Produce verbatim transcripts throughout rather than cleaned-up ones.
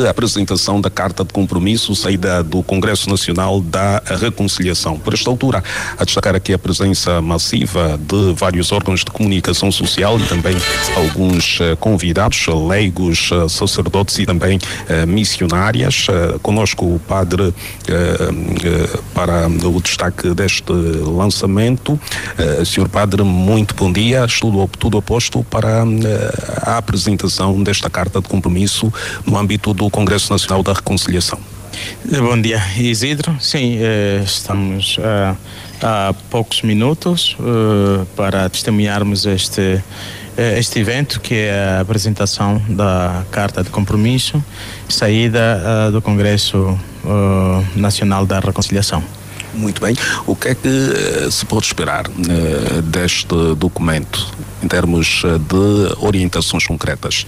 de apresentação da Carta de Compromisso saída do Congresso Nacional da Reconciliação. Por esta altura, a destacar aqui a presença massiva de vários órgãos de comunicação social e também alguns uh, convidados, leigos, uh, sacerdotes e também uh, missionárias. Uh, conosco o padre uh, uh, para o destaque deste lançamento. Uh, senhor Padre, muito bom dia. Tudo, tudo aposto para uh, a apresentação desta Carta de Compromisso no âmbito do Congresso Nacional da Reconciliação. Bom dia, Isidro. Sim, eh, estamos uh, há poucos minutos uh, para testemunharmos este, este evento, que é a apresentação da Carta de Compromisso, saída uh, do Congresso uh, Nacional da Reconciliação. Muito bem. O que é que uh, se pode esperar uh, deste documento, em termos uh, de orientações concretas?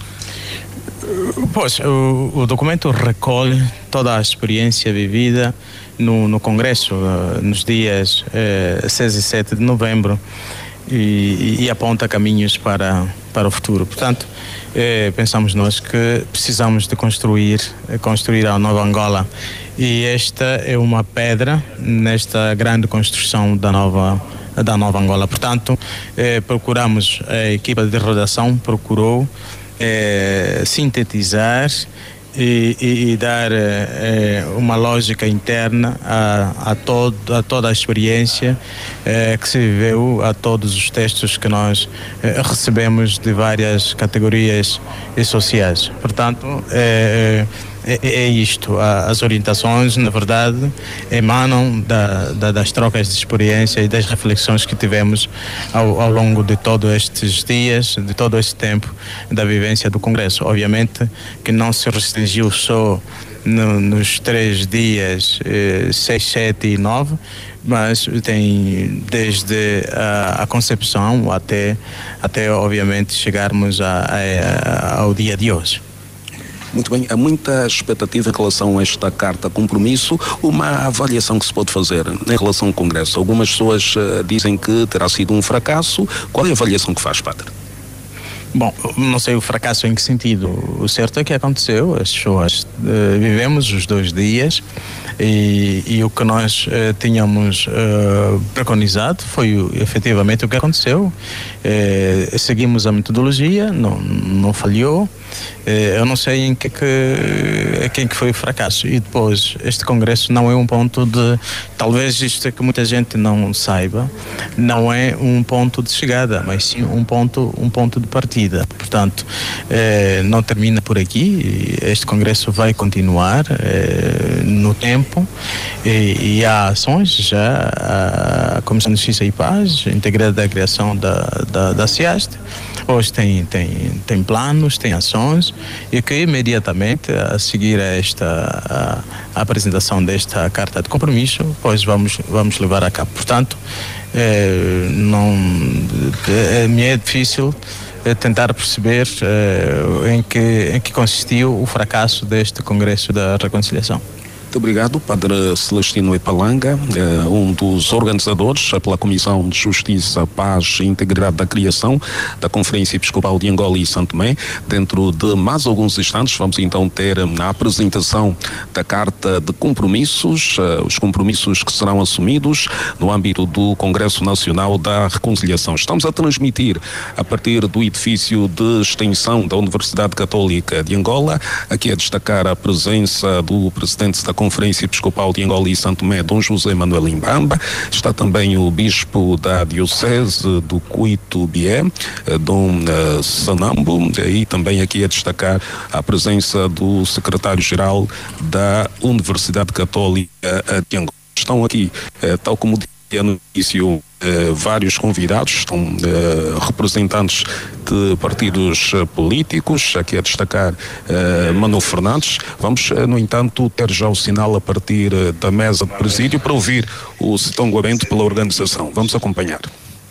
Pois, o, o documento recolhe toda a experiência vivida no, no Congresso, uh, nos dias uh, seis e sete de novembro, e, e aponta caminhos para, para o futuro. Portanto, eh, pensamos nós que precisamos de construir, construir a nova Angola, e esta é uma pedra nesta grande construção da nova da nova Angola. Portanto, eh, procuramos, a equipa de redação procurou É, sintetizar e, e, e dar é, uma lógica interna a, a, todo, a toda a experiência é, que se viveu, a todos os textos que nós é, recebemos de várias categorias sociais. Portanto, é, é, é isto. As orientações, na verdade, emanam da, da, das trocas de experiência e das reflexões que tivemos ao, ao longo de todos estes dias, de todo este tempo da vivência do Congresso. Obviamente que não se restringiu só no, nos três dias, eh, seis, sete e nove, mas tem desde a, a concepção até, até, obviamente, chegarmos a, a, ao dia de hoje. Muito bem, há muita expectativa em relação a esta Carta Compromisso. Uma avaliação que se pode fazer em relação ao Congresso. Algumas pessoas uh, dizem que terá sido um fracasso. Qual é a avaliação que faz, Padre? Bom, não sei o fracasso em que sentido. O certo é que aconteceu. As pessoas uh, vivemos os dois dias e, e o que nós uh, tínhamos uh, preconizado foi efetivamente o que aconteceu. Uh, seguimos a metodologia, não, não falhou. Eu não sei em que, que, em que foi o fracasso. E depois, este Congresso não é um ponto de... Talvez isto é que muita gente não saiba, não é um ponto de chegada, mas sim um ponto, um ponto de partida. Portanto, eh, não termina por aqui. Este Congresso vai continuar eh, no tempo e, e há ações já. A Comissão de Justiça e Paz, integrada da criação da, da, da SIAST, hoje tem, tem, tem planos, tem ações, e que imediatamente a seguir a esta a, a apresentação desta Carta de Compromisso, pois vamos, vamos levar a cabo. Portanto, é, não, é, me é difícil é, tentar perceber é, em, que, em que consistiu o fracasso deste Congresso da Reconciliação. Muito obrigado, Padre Celestino Epalanga, um dos organizadores pela Comissão de Justiça, Paz e Integridade da Criação da Conferência Episcopal de Angola e Santo Tomé. Dentro de mais alguns instantes vamos então ter a apresentação da Carta de Compromissos, os compromissos que serão assumidos no âmbito do Congresso Nacional da Reconciliação. Estamos a transmitir a partir do edifício de extensão da Universidade Católica de Angola, aqui a destacar a presença do presidente da Conferência Episcopal de Angola e Santo Tomé, Dom José Manuel Imbamba. Está também o bispo da Diocese do Cuito-Bié, Dom uh, Sanambo, e também aqui a destacar a presença do secretário-geral da Universidade Católica de Angola. Estão aqui, uh, tal como disse no início, Uh, vários convidados, estão uh, representantes de partidos uh, políticos, aqui a destacar uh, Manuel Fernandes. Vamos, uh, no entanto, ter já o sinal a partir uh, da mesa de presídio para ouvir o setonguamento pela organização. Vamos acompanhar.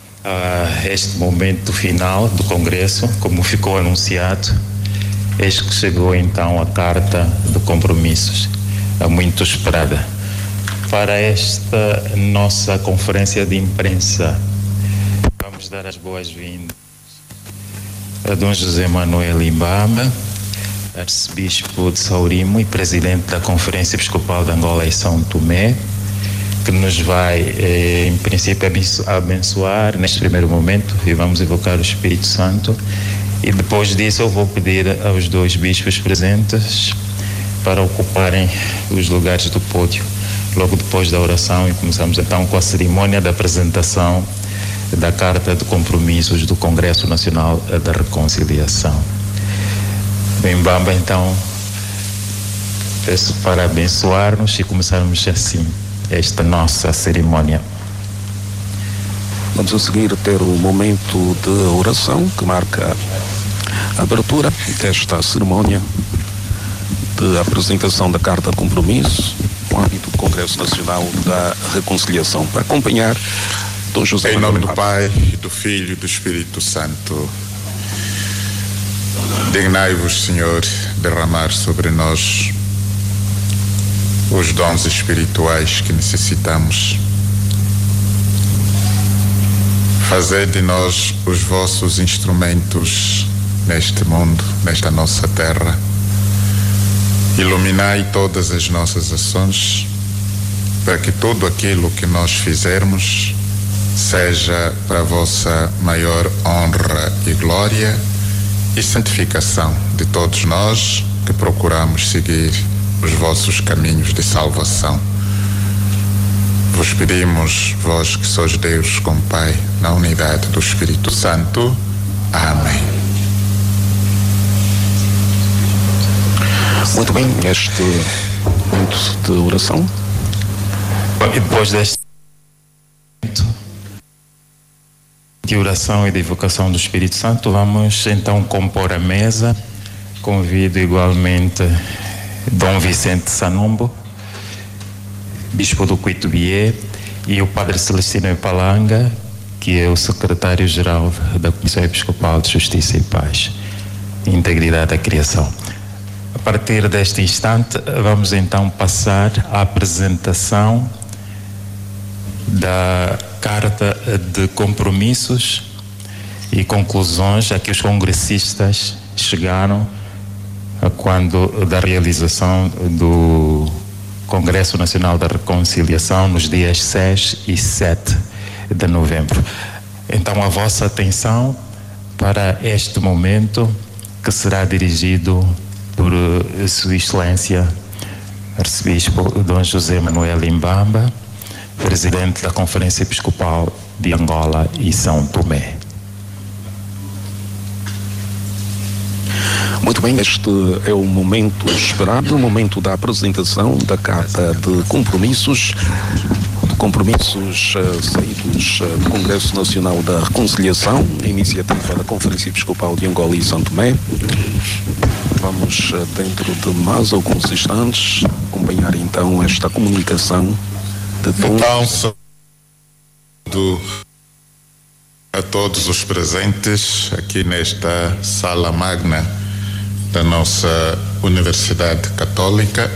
Uh, este momento final do Congresso, como ficou anunciado, eis que chegou então a Carta de Compromissos, muito esperada. Para esta nossa conferência de imprensa, vamos dar as boas-vindas a Dom José Manuel Imbamba, arcebispo de Saurimo e presidente da Conferência Episcopal de Angola e São Tomé, que nos vai, eh, em princípio, abençoar neste primeiro momento, e vamos evocar o Espírito Santo. E depois disso eu vou pedir aos dois bispos presentes para ocuparem os lugares do pódio, logo depois da oração, e começamos então com a cerimônia da apresentação da Carta de Compromissos do Congresso Nacional da Reconciliação. Mbamba, então, peço para abençoar-nos e começarmos assim esta nossa cerimônia. Vamos a seguir ter o momento de oração que marca a abertura desta cerimônia de apresentação da Carta de Compromisso no âmbito do Congresso Nacional da Reconciliação. Para acompanhar, Dom José Em nome do Pai, do Filho e do Espírito Santo, dignai-vos, Senhor, derramar sobre nós os dons espirituais que necessitamos. Fazei de nós os vossos instrumentos neste mundo, nesta nossa terra. Iluminai todas as nossas ações, para que tudo aquilo que nós fizermos seja para a vossa maior honra e glória e santificação de todos nós que procuramos seguir os vossos caminhos de salvação. Vos pedimos, vós que sois Deus com Pai, na unidade do Espírito Santo. Amém. Muito bem, este momento de oração. E depois deste momento de oração e de invocação do Espírito Santo, vamos então compor a mesa. Convido igualmente Dom Vicente Sanombo, Bispo do Cuitubié, e o Padre Celestino Ipalanga, que é o Secretário-Geral da Comissão Episcopal de Justiça e Paz e Integridade da Criação. A partir deste instante, vamos então passar à apresentação da Carta de Compromissos e Conclusões a que os congressistas chegaram quando da realização do Congresso Nacional da Reconciliação nos dias seis e sete de novembro. Então, a vossa atenção para este momento, que será dirigido por Sua Excelência Arcebispo Dom José Manuel Mbamba, presidente da Conferência Episcopal de Angola e São Tomé. Muito bem, este é o momento esperado, o momento da apresentação da Carta de Compromissos, compromissos uh, saídos uh, do Congresso Nacional da Reconciliação, iniciativa da Conferência Episcopal de Angola e São Tomé. Vamos, uh, dentro de mais alguns instantes, acompanhar então esta comunicação de todos. Então, saúdo a todos os presentes aqui nesta sala magna da nossa Universidade Católica,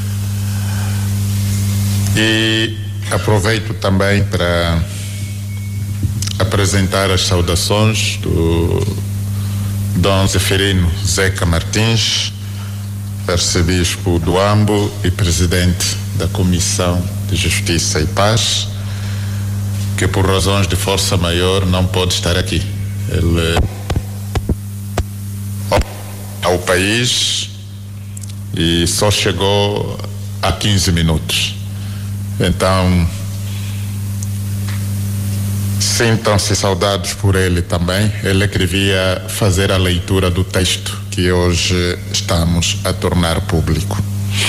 e aproveito também para apresentar as saudações do Dom Zeferino Zeca Martins, arcebispo do Ambo e presidente da Comissão de Justiça e Paz, que por razões de força maior não pode estar aqui. Ele ao país e só chegou há quinze minutos. Então, sintam-se saudados por ele também. Ele queria fazer a leitura do texto que hoje estamos a tornar público.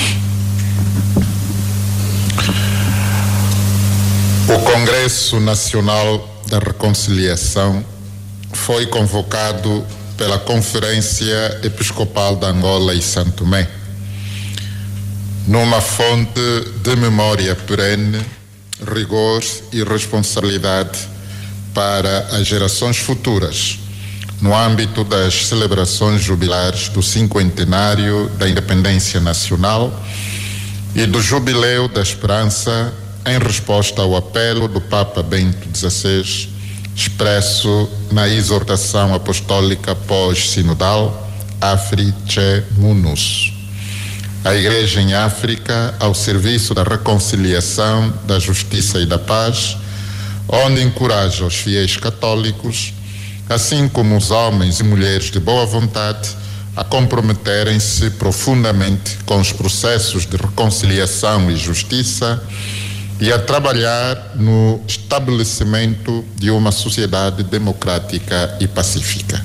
O Congresso Nacional da Reconciliação foi convocado pela Conferência Episcopal de Angola e São Tomé, numa fonte de memória perene, rigor e responsabilidade para as gerações futuras, no âmbito das celebrações jubilares do cinquentenário da Independência Nacional e do Jubileu da Esperança, em resposta ao apelo do Papa Bento dezesseis, expresso na exortação apostólica pós-sinodal Afriche Munus. A Igreja em África ao serviço da reconciliação, da justiça e da paz, onde encoraja os fiéis católicos, assim como os homens e mulheres de boa vontade, a comprometerem-se profundamente com os processos de reconciliação e justiça e a trabalhar no estabelecimento de uma sociedade democrática e pacífica.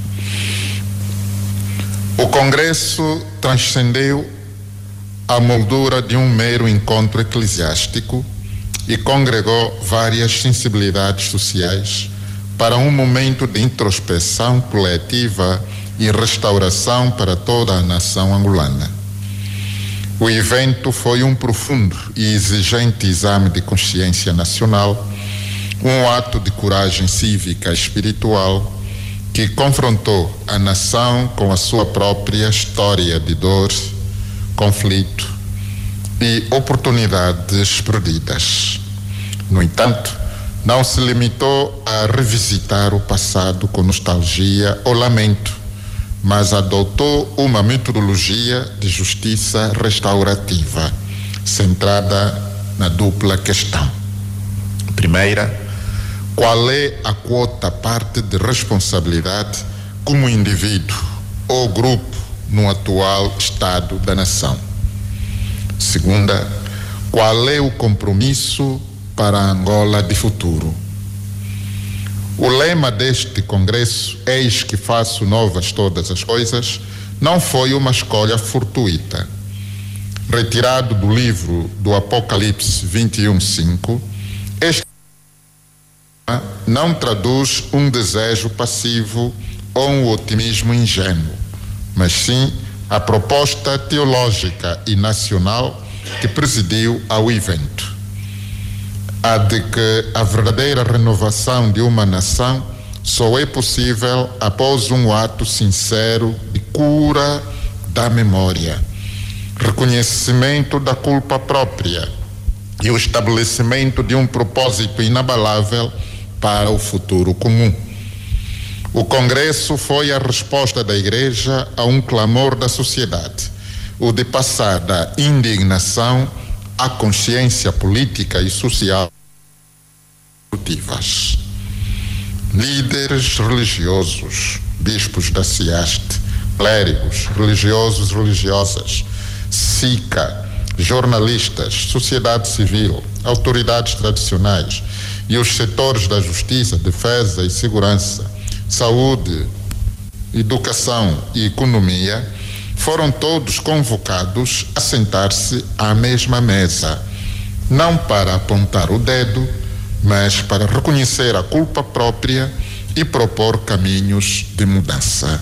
O Congresso transcendeu a moldura de um mero encontro eclesiástico e congregou várias sensibilidades sociais para um momento de introspeção coletiva e restauração para toda a nação angolana. O evento foi um profundo e exigente exame de consciência nacional, um ato de coragem cívica e espiritual que confrontou a nação com a sua própria história de dor, conflito e oportunidades perdidas. No entanto, não se limitou a revisitar o passado com nostalgia ou lamento, mas adotou uma metodologia de justiça restaurativa, centrada na dupla questão. Primeira, qual é a quota parte de responsabilidade como indivíduo ou grupo no atual estado da nação? Segunda, qual é o compromisso para a Angola de futuro? O lema deste congresso, eis que faço novas todas as coisas, não foi uma escolha fortuita. Retirado do livro do Apocalipse vinte e um, cinco, este lema não traduz um desejo passivo ou um otimismo ingênuo, mas sim a proposta teológica e nacional que presidiu ao evento. A de que a verdadeira renovação de uma nação só é possível após um ato sincero de cura da memória, reconhecimento da culpa própria e o estabelecimento de um propósito inabalável para o futuro comum. O Congresso foi a resposta da Igreja a um clamor da sociedade, o de passar da indignação à consciência política e social. Líderes religiosos, bispos da Ciaste, clérigos, religiosos, religiosas, SICA, jornalistas, sociedade civil, autoridades tradicionais e os setores da justiça, defesa e segurança, saúde, educação e economia, foram todos convocados a sentar-se à mesma mesa, não para apontar o dedo, mas para reconhecer a culpa própria e propor caminhos de mudança.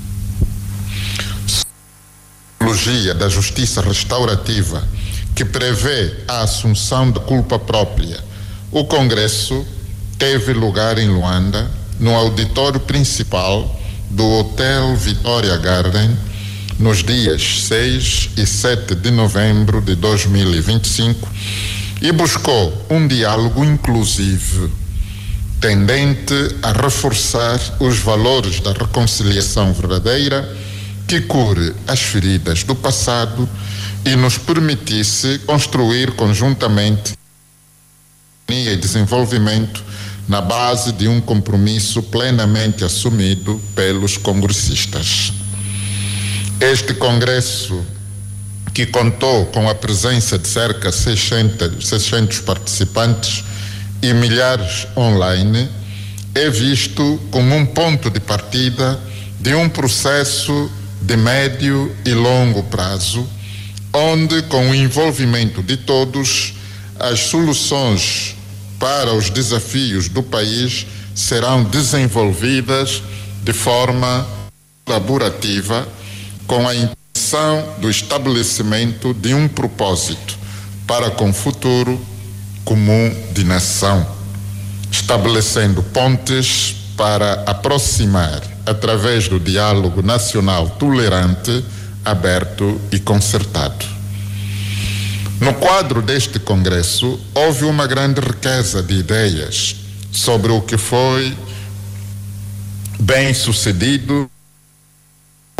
A teologia da justiça restaurativa, que prevê a assunção da culpa própria, o Congresso teve lugar em Luanda, no auditório principal do Hotel Vitória Garden, nos dias seis e sete de novembro de dois mil e vinte e cinco, e buscou um diálogo inclusivo, tendente a reforçar os valores da reconciliação verdadeira, que cure as feridas do passado e nos permitisse construir conjuntamente e desenvolvimento na base de um compromisso plenamente assumido pelos congressistas. Este congresso, que contou com a presença de cerca de seiscentos participantes e milhares online, é visto como um ponto de partida de um processo de médio e longo prazo, onde, com o envolvimento de todos, as soluções para os desafios do país serão desenvolvidas de forma colaborativa, com a intenção do estabelecimento de um propósito para com o futuro comum de nação, estabelecendo pontes para aproximar, através do diálogo nacional tolerante, aberto e concertado. No quadro deste congresso, houve uma grande riqueza de ideias sobre o que foi bem sucedido, o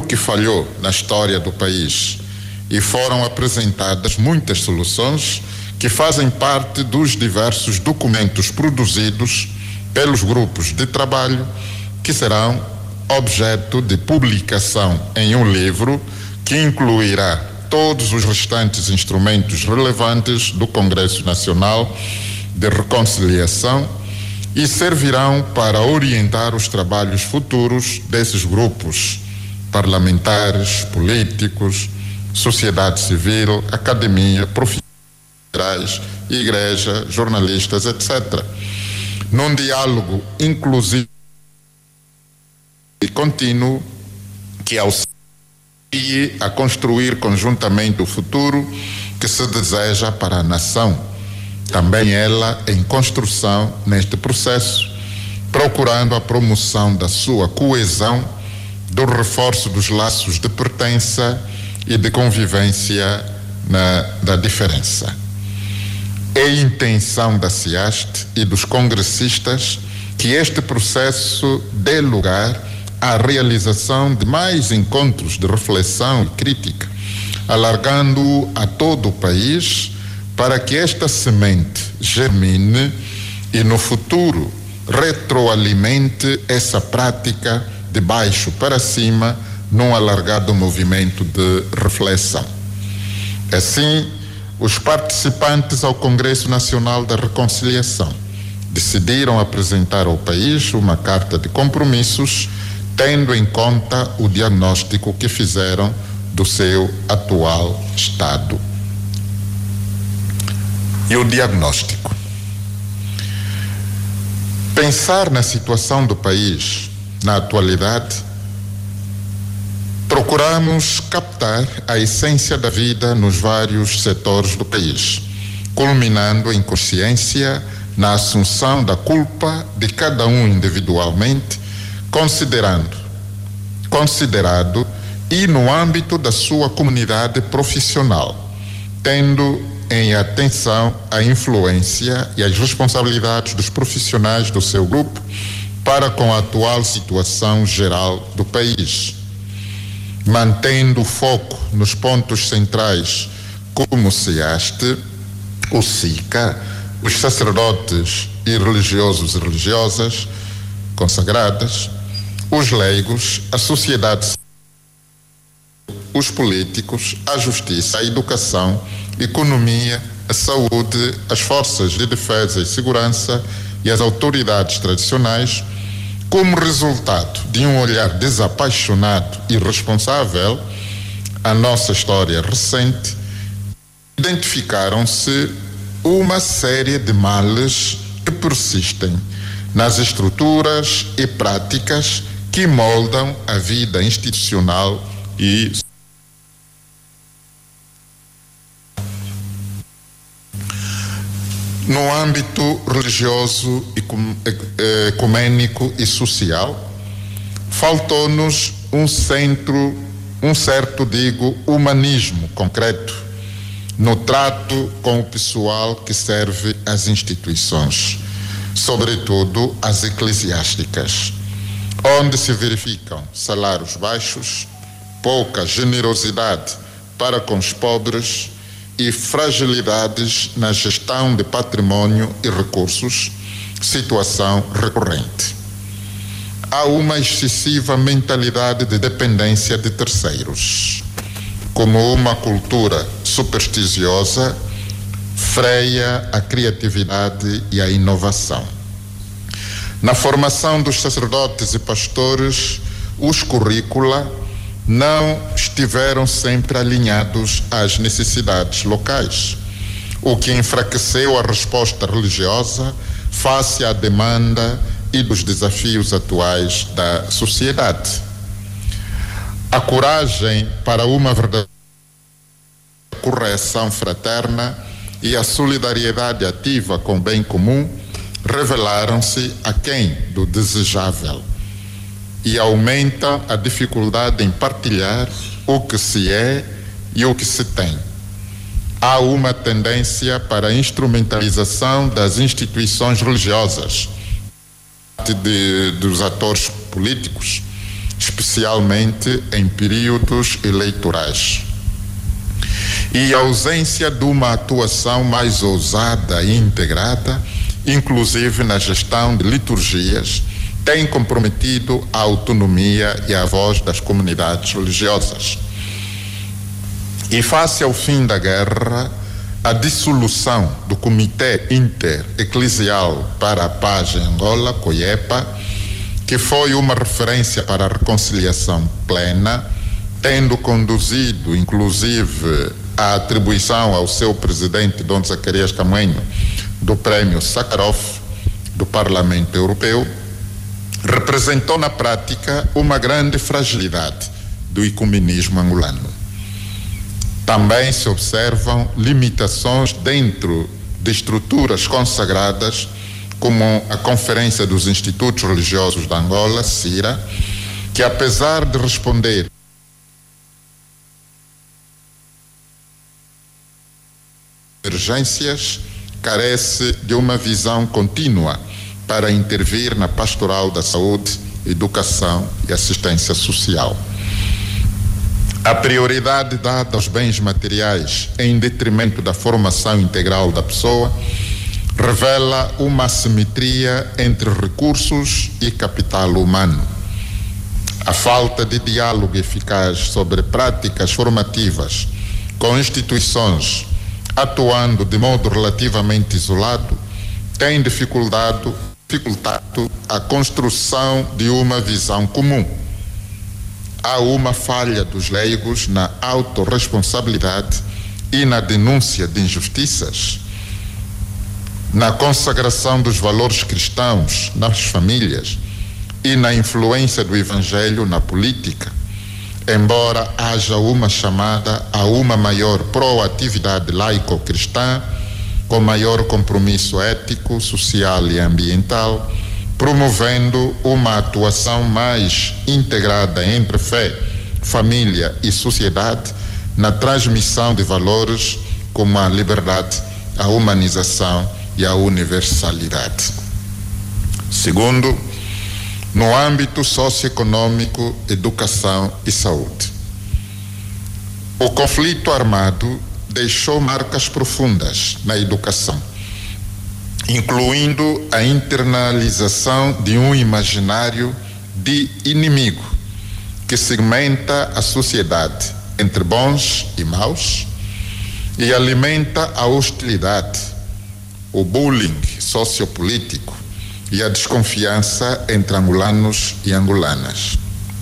que falhou na história do país e foram apresentadas muitas soluções que fazem parte dos diversos documentos produzidos pelos grupos de trabalho que serão objeto de publicação em um livro que incluirá todos os restantes instrumentos relevantes do Congresso Nacional de Reconciliação e servirão para orientar os trabalhos futuros desses grupos parlamentares, políticos, sociedade civil, academia, profissionais, igreja, jornalistas, etcétera. Num diálogo inclusivo e contínuo que auxilie a construir conjuntamente o futuro que se deseja para a nação, também ela em construção neste processo, procurando a promoção da sua coesão, do reforço dos laços de pertença e de convivência na, da diferença. É intenção da SIAST e dos congressistas que este processo dê lugar à realização de mais encontros de reflexão e crítica, alargando-o a todo o país para que esta semente germine e no futuro retroalimente essa prática de baixo para cima num alargado movimento de reflexão. Assim, os participantes ao Congresso Nacional da Reconciliação decidiram apresentar ao país uma carta de compromissos, tendo em conta o diagnóstico que fizeram do seu atual estado. E o diagnóstico. Pensar na situação do país na atualidade, procuramos captar a essência da vida nos vários setores do país, culminando em consciência na assunção da culpa de cada um individualmente, considerando, considerado e no âmbito da sua comunidade profissional, tendo em atenção a influência e as responsabilidades dos profissionais do seu grupo para com a atual situação geral do país, mantendo o foco nos pontos centrais como o SIAST, o SICA, os sacerdotes e religiosos e religiosas consagradas, os leigos, a sociedade civil, os políticos, a justiça, a educação, a economia, a saúde, as forças de defesa e segurança e as autoridades tradicionais, como resultado de um olhar desapaixonado e responsável, a nossa história recente, identificaram-se uma série de males que persistem nas estruturas e práticas que moldam a vida institucional e no âmbito religioso, ecumênico e social, faltou-nos um centro, um certo, digo, humanismo concreto no trato com o pessoal que serve às instituições, sobretudo as eclesiásticas, onde se verificam salários baixos, pouca generosidade para com os pobres e fragilidades na gestão de patrimônio e recursos, situação recorrente. Há uma excessiva mentalidade de dependência de terceiros, como uma cultura supersticiosa freia a criatividade e a inovação. Na formação dos sacerdotes e pastores, os currícula não estiveram sempre alinhados às necessidades locais, o que enfraqueceu a resposta religiosa face à demanda e dos desafios atuais da sociedade. A coragem para uma verdadeira correção fraterna e a solidariedade ativa com o bem comum revelaram-se aquém do desejável e aumentam a dificuldade em partilhar o que se é e o que se tem. Há uma tendência para a instrumentalização das instituições religiosas, de, dos atores políticos, especialmente em períodos eleitorais. E a ausência de uma atuação mais ousada e integrada, inclusive na gestão de liturgias, tem comprometido a autonomia e a voz das comunidades religiosas. E face ao fim da guerra, a dissolução do Comitê Inter-Eclesial para a Paz em Angola, COIEPA, que foi uma referência para a reconciliação plena, tendo conduzido, inclusive, a atribuição ao seu presidente, Dom Zacarias Camuenho, do Prémio Sakharov do Parlamento Europeu, representou na prática uma grande fragilidade do ecumenismo angolano. Também se observam limitações dentro de estruturas consagradas, como a Conferência dos Institutos Religiosos da Angola, CIRA, que apesar de responder emergências, carece de uma visão contínua para intervir na pastoral da saúde, educação e assistência social. A prioridade dada aos bens materiais em detrimento da formação integral da pessoa revela uma assimetria entre recursos e capital humano. A falta de diálogo eficaz sobre práticas formativas com instituições atuando de modo relativamente isolado tem dificultado, dificultado a construção de uma visão comum. Há uma falha dos leigos na autorresponsabilidade e na denúncia de injustiças, na consagração dos valores cristãos nas famílias e na influência do Evangelho na política, embora haja uma chamada a uma maior proatividade laico-cristã, com maior compromisso ético, social e ambiental, promovendo uma atuação mais integrada entre fé, família e sociedade na transmissão de valores como a liberdade, a humanização e a universalidade. Segundo, no âmbito socioeconômico, educação e saúde. O conflito armado deixou marcas profundas na educação, incluindo a internalização de um imaginário de inimigo que segmenta a sociedade entre bons e maus e alimenta a hostilidade, o bullying sociopolítico e a desconfiança entre angolanos e angolanas.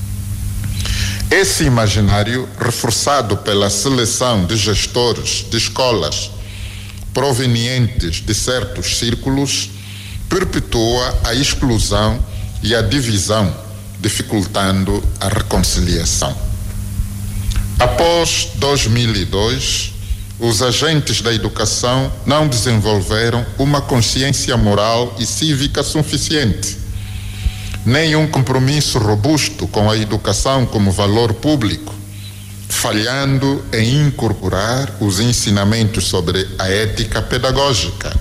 Esse imaginário, reforçado pela seleção de gestores de escolas provenientes de certos círculos, perpetua a exclusão e a divisão, dificultando a reconciliação. Após dois mil e dois, os agentes da educação não desenvolveram uma consciência moral e cívica suficiente, nem um compromisso robusto com a educação como valor público, falhando em incorporar os ensinamentos sobre a ética pedagógica.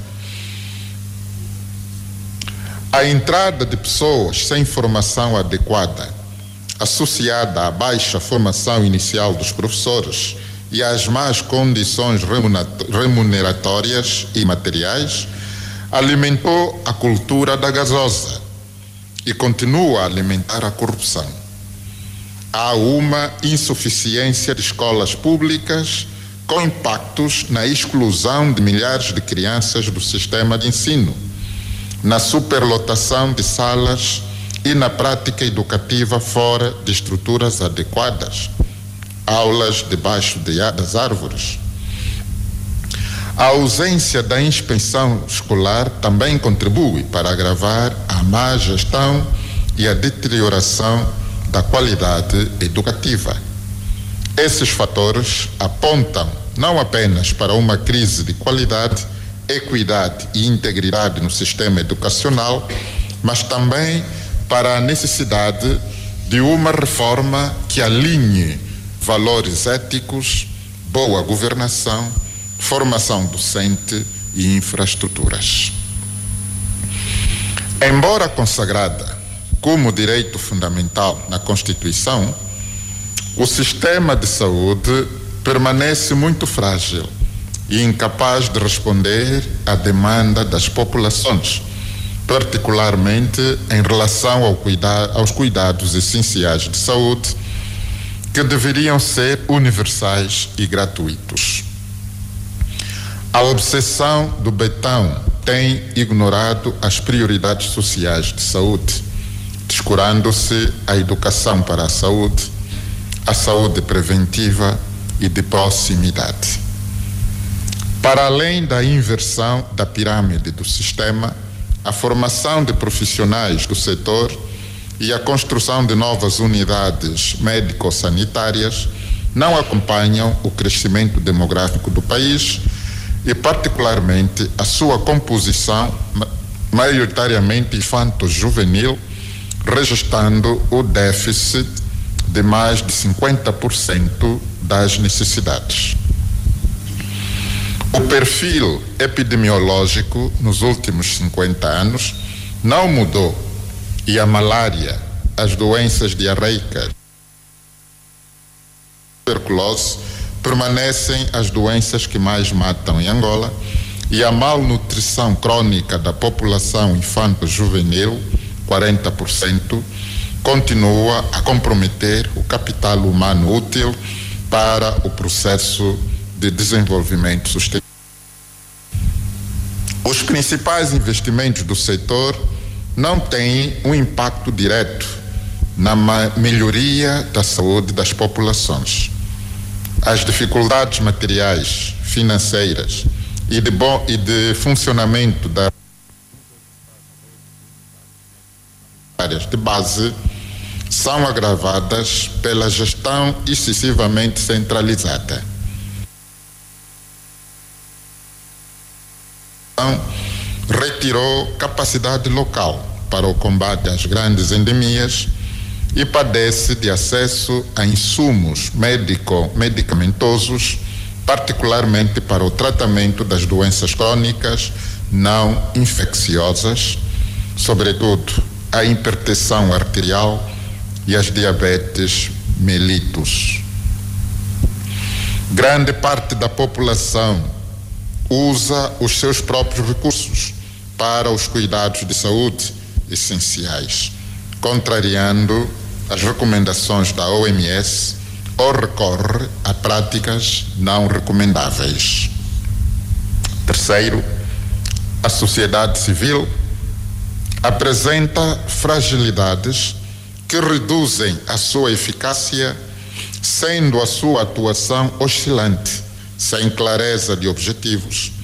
A entrada de pessoas sem formação adequada, associada à baixa formação inicial dos professores e às más condições remuneratórias e materiais, alimentou a cultura da gasosa e continua a alimentar a corrupção. Há uma insuficiência de escolas públicas com impactos na exclusão de milhares de crianças do sistema de ensino, na superlotação de salas e na prática educativa fora de estruturas adequadas, aulas debaixo de, das árvores. A ausência da inspeção escolar também contribui para agravar a má gestão e a deterioração da qualidade educativa. Esses fatores apontam não apenas para uma crise de qualidade, equidade e integridade no sistema educacional, mas também para a necessidade de uma reforma que alinhe valores éticos, boa governação, formação docente e infraestruturas. Embora consagrada como direito fundamental na Constituição, o sistema de saúde permanece muito frágil e incapaz de responder à demanda das populações, particularmente em relação ao cuida- aos cuidados essenciais de saúde, que deveriam ser universais e gratuitos. A obsessão do betão tem ignorado as prioridades sociais de saúde, descurando-se a educação para a saúde, a saúde preventiva e de proximidade. Para além da inversão da pirâmide do sistema, a formação de profissionais do setor e a construção de novas unidades médico-sanitárias não acompanham o crescimento demográfico do país e, particularmente, a sua composição maioritariamente infanto-juvenil, registrando o déficit de mais de cinquenta por cento das necessidades. O perfil epidemiológico nos últimos cinquenta anos não mudou e a malária, as doenças diarreicas, a tuberculose permanecem as doenças que mais matam em Angola e a malnutrição crônica da população infanto-juvenil, quarenta por cento, continua a comprometer o capital humano útil para o processo de desenvolvimento sustentável. Os principais investimentos do setor não têm um impacto direto na melhoria da saúde das populações. As dificuldades materiais, financeiras e de, bom, e de funcionamento das áreas de base são agravadas pela gestão excessivamente centralizada. Retirou capacidade local para o combate às grandes endemias e padece de acesso a insumos médico-medicamentosos, particularmente para o tratamento das doenças crônicas não infecciosas, sobretudo a hipertensão arterial e as diabetes mellitus. Grande parte da população usa os seus próprios recursos para os cuidados de saúde essenciais, contrariando as recomendações da O M S ou recorre a práticas não recomendáveis. Terceiro, a sociedade civil apresenta fragilidades que reduzem a sua eficácia, sendo a sua atuação oscilante, sem clareza de objetivos,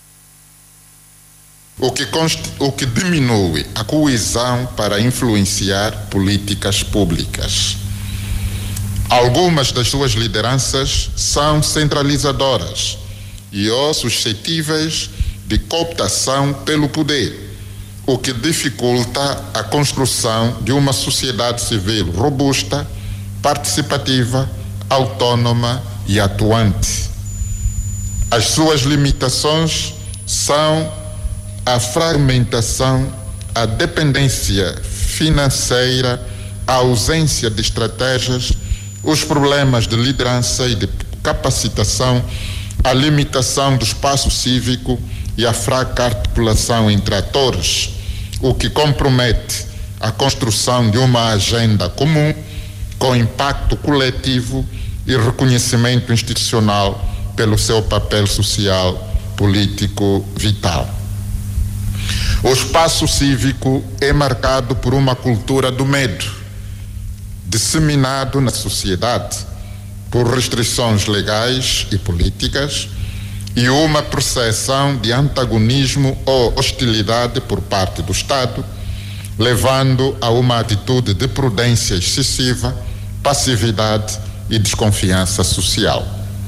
o que, o que diminui a coesão para influenciar políticas públicas. Algumas das suas lideranças são centralizadoras e ou suscetíveis de cooptação pelo poder, o que dificulta a construção de uma sociedade civil robusta, participativa, autônoma e atuante. As suas limitações são a fragmentação, a dependência financeira, a ausência de estratégias, os problemas de liderança e de capacitação, a limitação do espaço cívico e a fraca articulação entre atores, o que compromete a construção de uma agenda comum com impacto coletivo e reconhecimento institucional pelo seu papel social, político, vital. O espaço cívico é marcado por uma cultura do medo, disseminado na sociedade por restrições legais e políticas e uma percepção de antagonismo ou hostilidade por parte do Estado, levando a uma atitude de prudência excessiva, passividade e desconfiança social.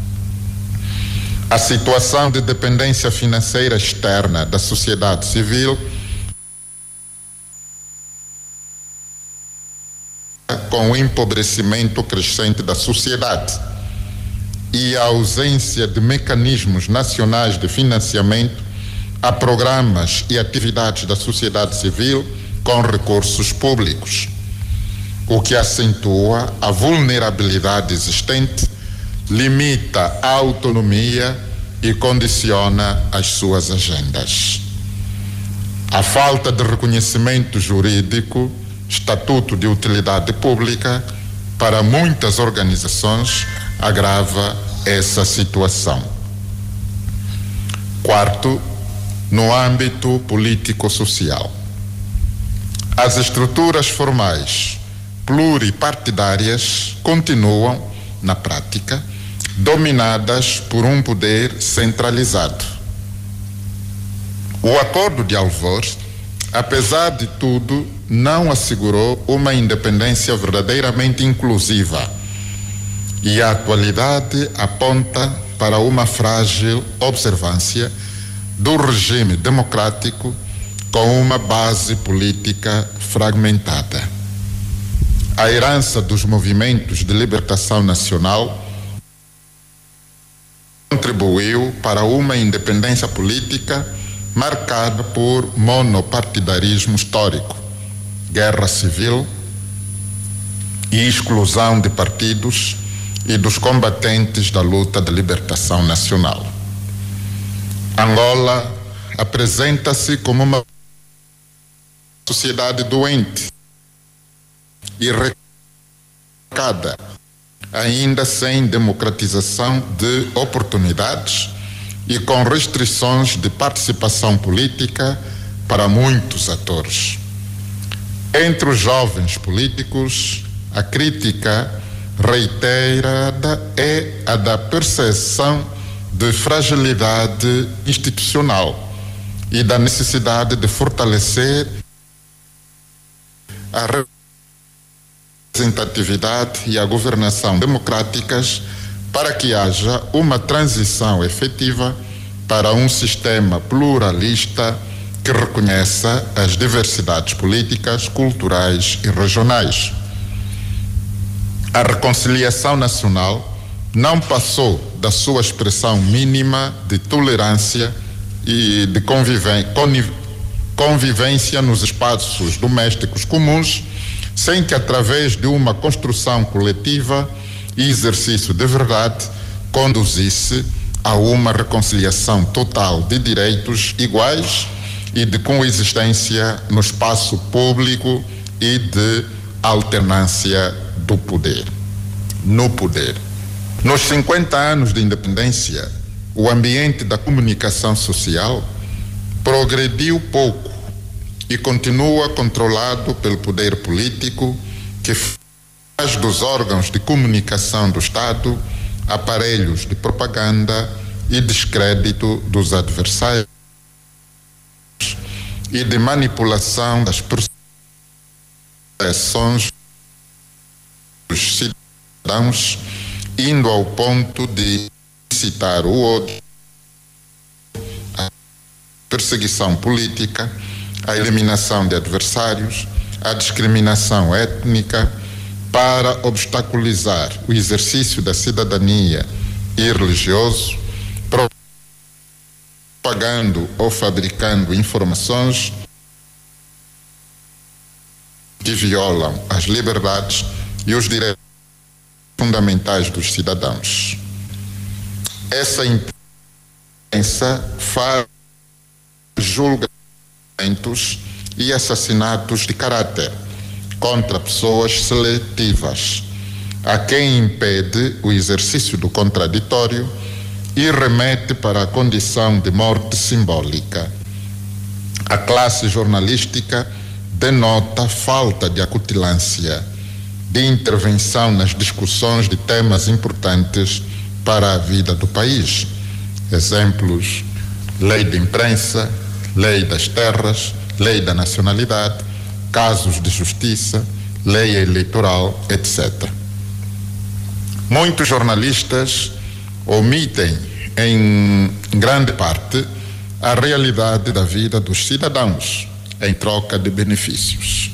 A situação de dependência financeira externa da sociedade civil, com o empobrecimento crescente da sociedade e a ausência de mecanismos nacionais de financiamento a programas e atividades da sociedade civil com recursos públicos, o que acentua a vulnerabilidade existente, limita a autonomia e condiciona as suas agendas. A falta de reconhecimento jurídico, estatuto de utilidade pública, para muitas organizações agrava essa situação. Quarto, no âmbito político-social. As estruturas formais pluripartidárias continuam, na prática, dominadas por um poder centralizado. O Acordo de Alvor, apesar de tudo, não assegurou uma independência verdadeiramente inclusiva, e a atualidade aponta para uma frágil observância do regime democrático com uma base política fragmentada. A herança dos movimentos de libertação nacional contribuiu para uma independência política marcada por monopartidarismo histórico, guerra civil e exclusão de partidos e dos combatentes da luta de libertação nacional. Angola apresenta-se como uma sociedade doente e recada, ainda sem democratização de oportunidades e com restrições de participação política para muitos atores. Entre os jovens políticos, a crítica reiterada é a da percepção de fragilidade institucional e da necessidade de fortalecer a representatividade e a governação democráticas para que haja uma transição efetiva para um sistema pluralista que reconheça as diversidades políticas, culturais e regionais. A reconciliação nacional não passou da sua expressão mínima de tolerância e de convivência nos espaços domésticos comuns, sem que, através de uma construção coletiva e exercício de verdade, conduzisse a uma reconciliação total de direitos iguais e de coexistência no espaço público e de alternância do poder, no poder. Nos cinquenta anos de independência, o ambiente da comunicação social progrediu pouco e continua controlado pelo poder político, que faz dos órgãos de comunicação do Estado aparelhos de propaganda e descrédito dos adversários e de manipulação das percepções dos cidadãos, indo ao ponto de incitar o ódio, a perseguição política, a eliminação de adversários, a discriminação étnica, para obstaculizar o exercício da cidadania e religioso, propagando ou fabricando informações que violam as liberdades e os direitos fundamentais dos cidadãos. Essa imprensa faz julgamentos e assassinatos de caráter contra pessoas seletivas, a quem impede o exercício do contraditório e remete para a condição de morte simbólica. A classe jornalística denota falta de acutilância, de intervenção nas discussões de temas importantes para a vida do país. Exemplos: lei de imprensa, lei das terras, lei da nacionalidade, casos de justiça, lei eleitoral, etcétera. Muitos jornalistas omitem, em grande parte, a realidade da vida dos cidadãos em troca de benefícios.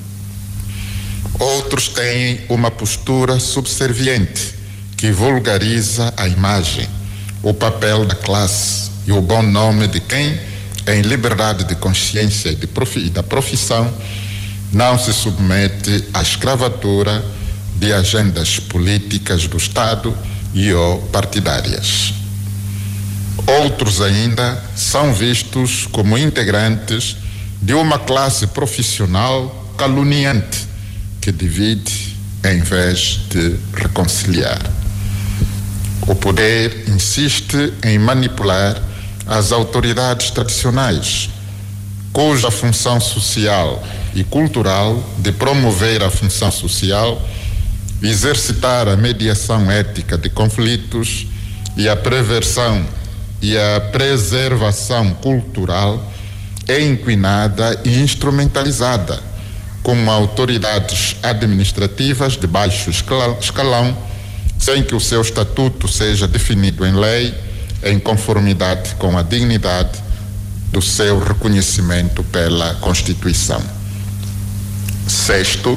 Outros têm uma postura subserviente que vulgariza a imagem, o papel da classe e o bom nome de quem, em liberdade de consciência e, de profi- e da profissão, não se submete à escravatura de agendas políticas do Estado e ou partidárias. Outros ainda são vistos como integrantes de uma classe profissional caluniante que divide em vez de reconciliar. O poder insiste em manipular as autoridades tradicionais, cuja função social e cultural de promover a função social, exercitar a mediação ética de conflitos e a prevenção e a preservação cultural é inquinada e instrumentalizada como autoridades administrativas de baixo escalão, sem que o seu estatuto seja definido em lei, em conformidade com a dignidade do seu reconhecimento pela Constituição. Sexto,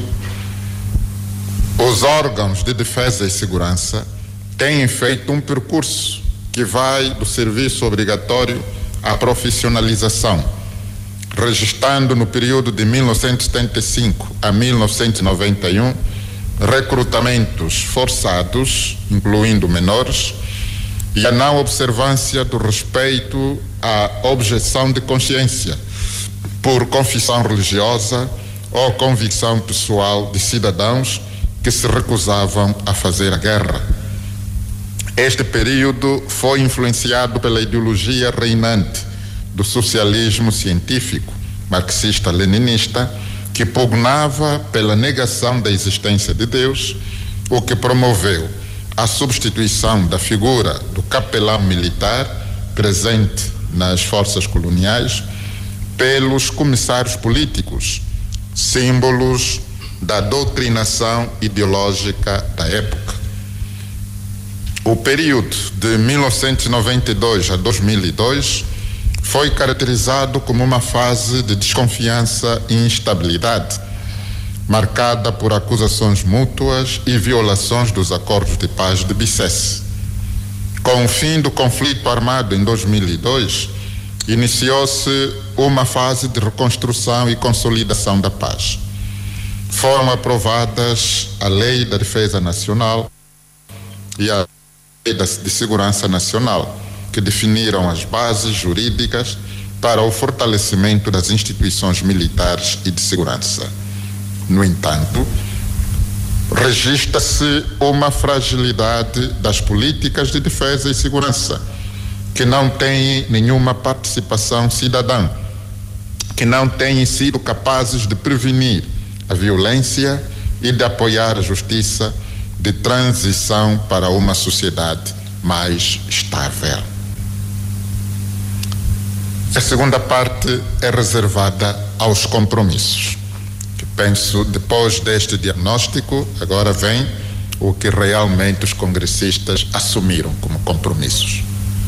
os órgãos de defesa e segurança têm feito um percurso que vai do serviço obrigatório à profissionalização, registrando no período de mil novecentos e setenta e cinco a mil novecentos e noventa e um recrutamentos forçados, incluindo menores, e a não observância do respeito à objeção de consciência por confissão religiosa ou convicção pessoal de cidadãos que se recusavam a fazer a guerra. Este período foi influenciado pela ideologia reinante do socialismo científico marxista-leninista, que pugnava pela negação da existência de Deus, o que promoveu a substituição da figura do capelão militar presente nas forças coloniais pelos comissários políticos, símbolos da doutrinação ideológica da época. O período de mil novecentos e noventa e dois a dois mil e dois foi caracterizado como uma fase de desconfiança e instabilidade, marcada por acusações mútuas e violações dos acordos de paz de Bicesse. Com o fim do conflito armado em dois mil e dois, iniciou-se uma fase de reconstrução e consolidação da paz. Foram aprovadas a Lei da Defesa Nacional e a Lei de Segurança Nacional, que definiram as bases jurídicas para o fortalecimento das instituições militares e de segurança. No entanto, registra-se uma fragilidade das políticas de defesa e segurança, que não têm nenhuma participação cidadã, que não têm sido capazes de prevenir a violência e de apoiar a justiça de transição para uma sociedade mais estável. A segunda parte é reservada aos compromissos. Que penso, depois deste diagnóstico, agora vem o que realmente os congressistas assumiram como compromissos.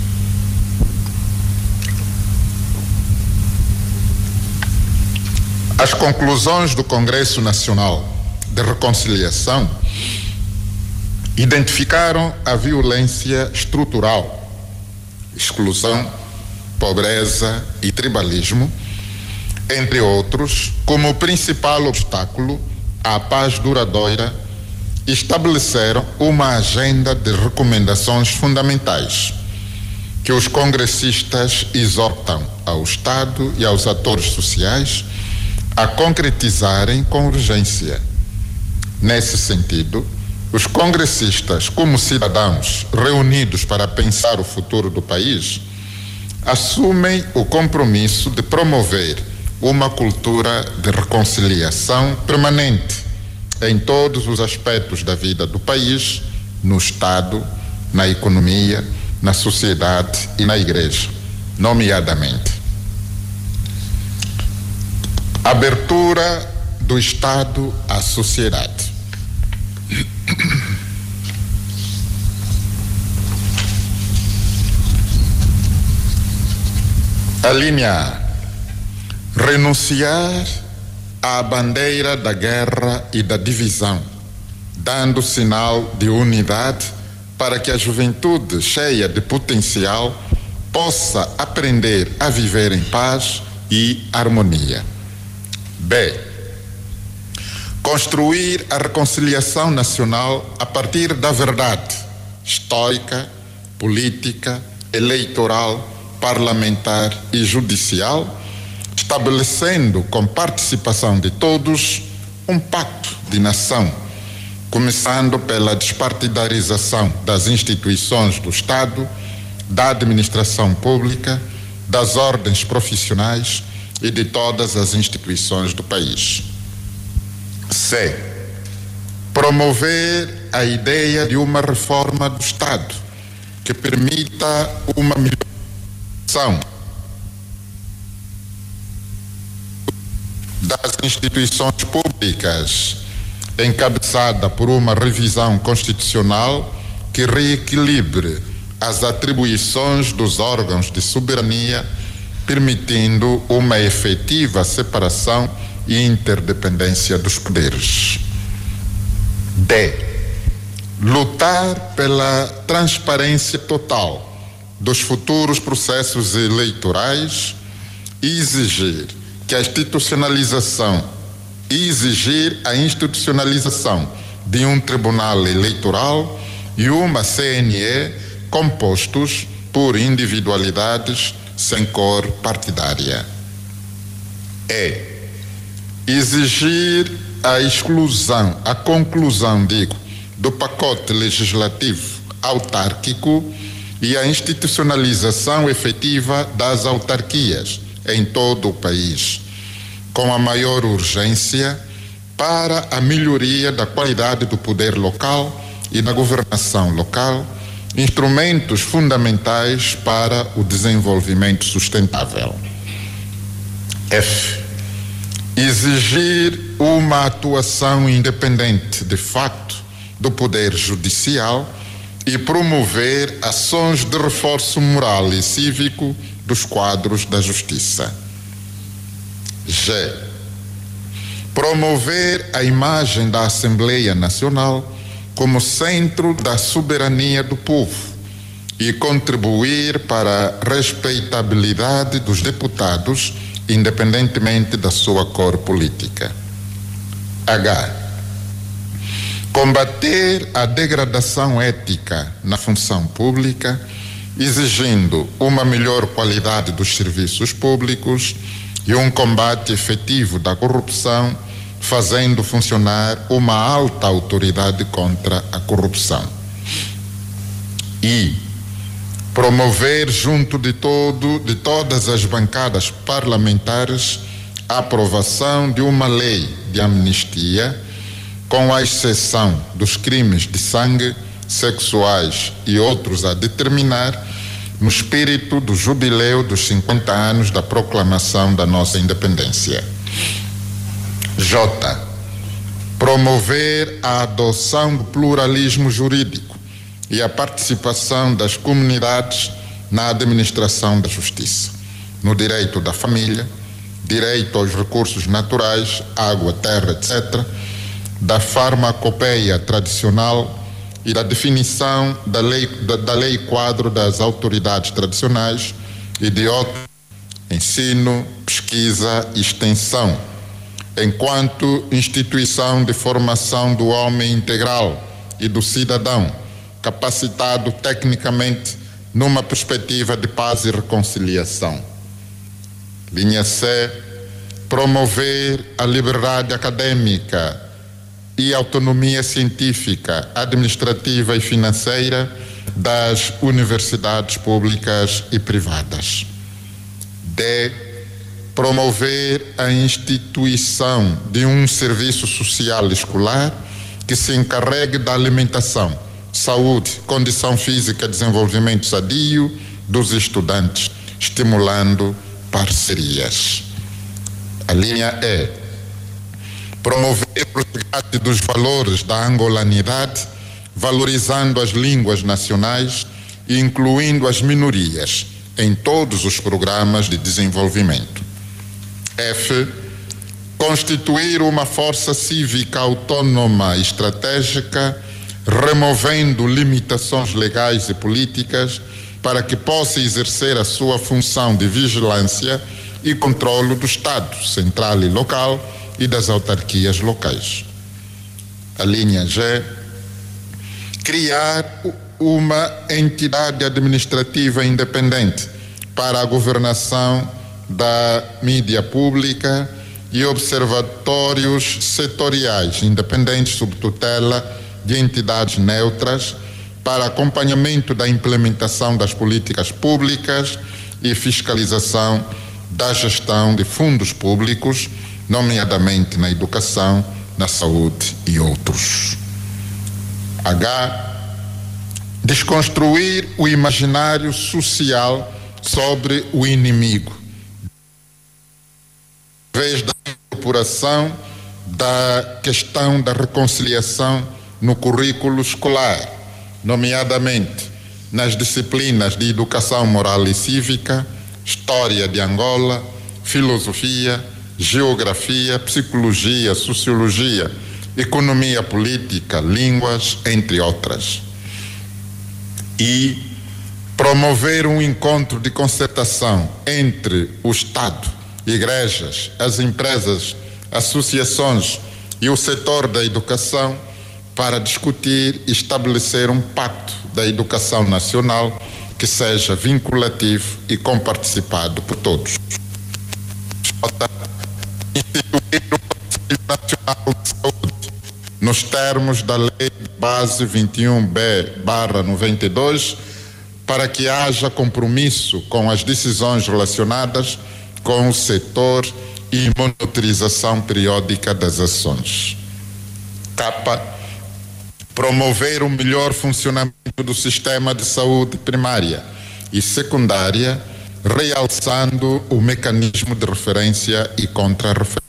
As conclusões do Congresso Nacional de Reconciliação identificaram a violência estrutural, exclusão, pobreza e tribalismo, entre outros, como principal obstáculo à paz duradoura, e estabeleceram uma agenda de recomendações fundamentais que os congressistas exortam ao Estado e aos atores sociais a concretizarem com urgência. Nesse sentido, os congressistas, como cidadãos reunidos para pensar o futuro do país, assumem o compromisso de promover uma cultura de reconciliação permanente em todos os aspectos da vida do país, no Estado, na economia, na sociedade e na Igreja, nomeadamente abertura do Estado à sociedade. A linha A. Renunciar à bandeira da guerra e da divisão, dando sinal de unidade para que a juventude cheia de potencial possa aprender a viver em paz e harmonia. B. Construir a reconciliação nacional a partir da verdade histórica, política, eleitoral, parlamentar e judicial, estabelecendo com participação de todos um pacto de nação, começando pela despartidarização das instituições do Estado, da administração pública, das ordens profissionais e de todas as instituições do país. C. Promover a ideia de uma reforma do Estado que permita uma melhoração das instituições públicas, encabeçada por uma revisão constitucional que reequilibre as atribuições dos órgãos de soberania, permitindo uma efetiva separação e interdependência dos poderes. D. Lutar pela transparência total dos futuros processos eleitorais e exigir que a institucionalização e exigir a institucionalização de um tribunal eleitoral e uma C N E compostos por individualidades sem cor partidária. E. Exigir a exclusão, a conclusão, digo, do pacote legislativo autárquico e a institucionalização efetiva das autarquias em todo o país, com a maior urgência para a melhoria da qualidade do poder local e da governação local, instrumentos fundamentais para o desenvolvimento sustentável. F. Exigir uma atuação independente de facto do Poder Judicial e promover ações de reforço moral e cívico dos quadros da Justiça. G. Promover a imagem da Assembleia Nacional como centro da soberania do povo e contribuir para a respeitabilidade dos deputados, independentemente da sua cor política. H. Combater a degradação ética na função pública, exigindo uma melhor qualidade dos serviços públicos e um combate efetivo da corrupção, fazendo funcionar uma alta autoridade contra a corrupção. E promover junto de todo, de todas as bancadas parlamentares a aprovação de uma lei de amnistia, com a exceção dos crimes de sangue, sexuais e outros a determinar, no espírito do jubileu dos cinquenta anos da proclamação da nossa independência. J. Promover a adoção do pluralismo jurídico e a participação das comunidades na administração da justiça, no direito da família, direito aos recursos naturais, água, terra, etcétera, da farmacopeia tradicional e da definição da lei, da, da lei quadro das autoridades tradicionais e de outro ensino, pesquisa e extensão, enquanto instituição de formação do homem integral e do cidadão, capacitado tecnicamente numa perspectiva de paz e reconciliação. Linha C. Promover a liberdade acadêmica e autonomia científica, administrativa e financeira das universidades públicas e privadas. D. Promover a instituição de um serviço social escolar que se encarregue da alimentação, saúde, condição física e desenvolvimento sadio dos estudantes, estimulando parcerias. A linha E. Promover o resgate dos valores da angolanidade, valorizando as línguas nacionais e incluindo as minorias em todos os programas de desenvolvimento. F. Constituir uma força cívica autônoma e estratégica, removendo limitações legais e políticas para que possa exercer a sua função de vigilância e controle do Estado central e local e das autarquias locais. A linha G, criar uma entidade administrativa independente para a governação da mídia pública e observatórios setoriais independentes sob tutela de entidades neutras para acompanhamento da implementação das políticas públicas e fiscalização da gestão de fundos públicos, nomeadamente na educação, na saúde e outros. H. Desconstruir o imaginário social sobre o inimigo, através da incorporação da questão da reconciliação no currículo escolar, nomeadamente nas disciplinas de educação moral e cívica, história de Angola, filosofia, geografia, psicologia, sociologia, economia política, línguas, entre outras. E promover um encontro de concertação entre o Estado, igrejas, as empresas, associações e o setor da educação para discutir e estabelecer um pacto da educação nacional que seja vinculativo e comparticipado por todos. Instituir o Conselho Nacional de Saúde nos termos da Lei Base vinte e um B barra noventa e dois para que haja compromisso com as decisões relacionadas com o setor e monitorização periódica das ações. Capa, promover o melhor funcionamento do sistema de saúde primária e secundária, realçando o mecanismo de referência e contra-referência.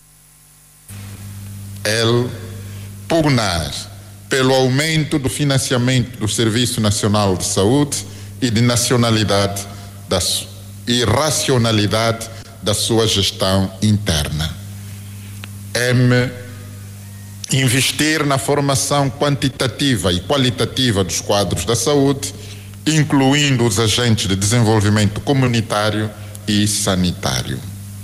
L. Pugnar pelo aumento do financiamento do Serviço Nacional de Saúde e de nacionalidade da, e racionalidade da sua gestão interna. M. Investir na formação quantitativa e qualitativa dos quadros da saúde, incluindo os agentes de desenvolvimento comunitário e sanitário.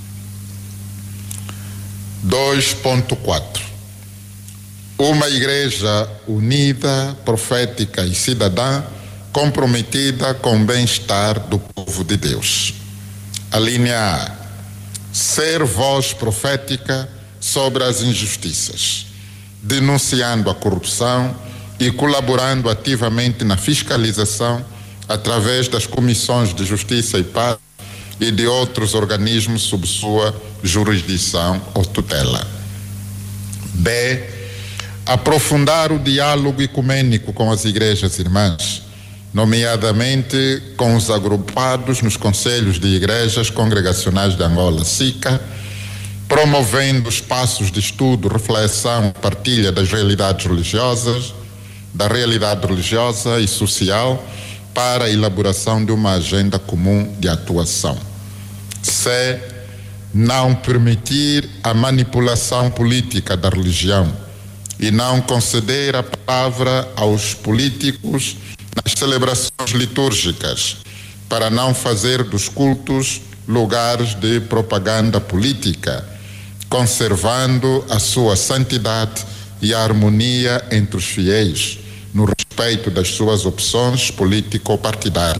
dois ponto quatro. Uma igreja unida, profética e cidadã, comprometida com o bem-estar do povo de Deus. A linha A. Ser voz profética sobre as injustiças, denunciando a corrupção e colaborando ativamente na fiscalização através das comissões de justiça e paz e de outros organismos sob sua jurisdição ou tutela. B. Aprofundar o diálogo ecumênico com as igrejas irmãs, nomeadamente com os agrupados nos conselhos de igrejas congregacionais de Angola, SICA, promovendo espaços de estudo, reflexão, partilha das realidades religiosas, da realidade religiosa e social para a elaboração de uma agenda comum de atuação. C. Não permitir a manipulação política da religião e não conceder a palavra aos políticos nas celebrações litúrgicas, para não fazer dos cultos lugares de propaganda política, conservando a sua santidade e a harmonia entre os fiéis, no respeito das suas opções político-partidárias.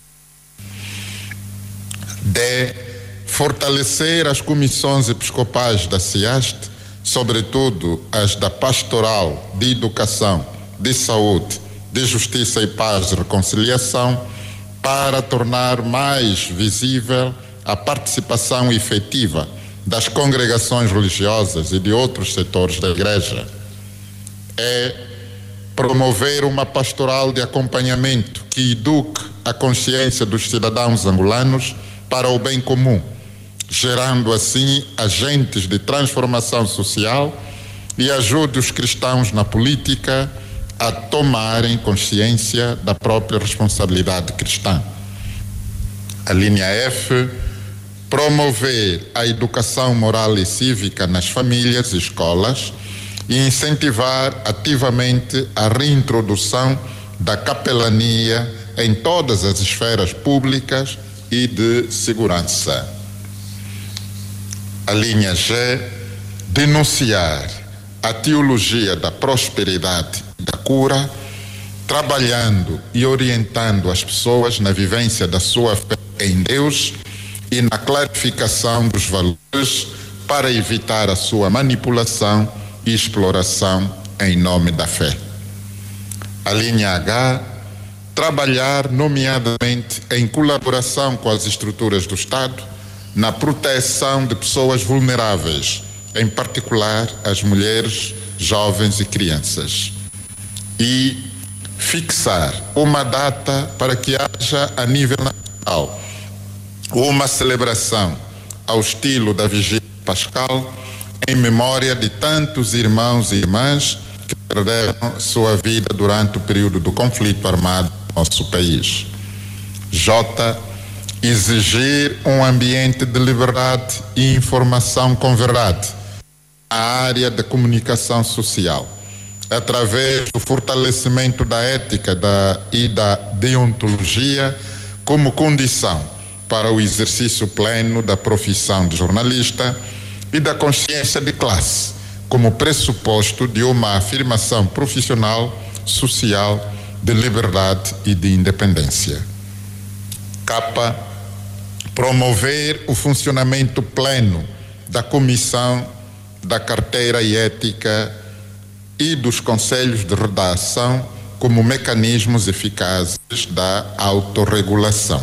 D. Fortalecer as comissões episcopais da SIAST, sobretudo as da Pastoral, de Educação, de Saúde, de Justiça e Paz e Reconciliação, para tornar mais visível a participação efetiva das congregações religiosas e de outros setores da Igreja. É promover uma pastoral de acompanhamento que eduque a consciência dos cidadãos angolanos para o bem comum, gerando assim agentes de transformação social e ajude os cristãos na política a tomarem consciência da própria responsabilidade cristã. A linha F, promover a educação moral e cívica nas famílias e escolas e incentivar ativamente a reintrodução da capelania em todas as esferas públicas e de segurança. A linha G, denunciar a teologia da prosperidade e da cura, trabalhando e orientando as pessoas na vivência da sua fé em Deus e na clarificação dos valores para evitar a sua manipulação e exploração em nome da fé. A linha H, trabalhar nomeadamente em colaboração com as estruturas do Estado na proteção de pessoas vulneráveis, em particular as mulheres, jovens e crianças. E fixar uma data para que haja a nível nacional uma celebração ao estilo da Vigília Pascal em memória de tantos irmãos e irmãs que perderam sua vida durante o período do conflito armado no nosso país. J. Exigir um ambiente de liberdade e informação com verdade na área da comunicação social, através do fortalecimento da ética da, e da deontologia como condição para o exercício pleno da profissão de jornalista e da consciência de classe como pressuposto de uma afirmação profissional, social, de liberdade e de independência. K. Promover o funcionamento pleno da Comissão da Carteira e Ética e dos Conselhos de Redação como mecanismos eficazes da autorregulação.